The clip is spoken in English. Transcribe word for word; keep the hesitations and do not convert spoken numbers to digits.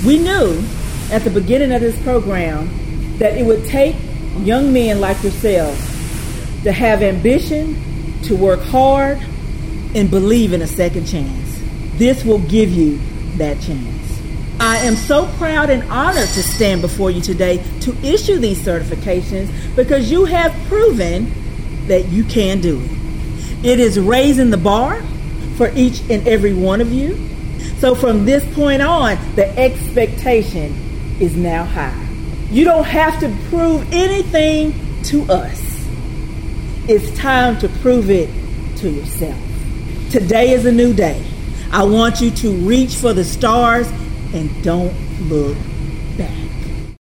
We knew at the beginning of this program that it would take young men like yourselves to have ambition, to work hard, and believe in a second chance. This will give you that chance. I am so proud and honored to stand before you today to issue these certifications because you have proven that you can do it. It is raising the bar for each and every one of you. So from this point on, the expectation is now high. You don't have to prove anything to us. It's time to prove it to yourself. Today is a new day. I want you to reach for the stars and don't look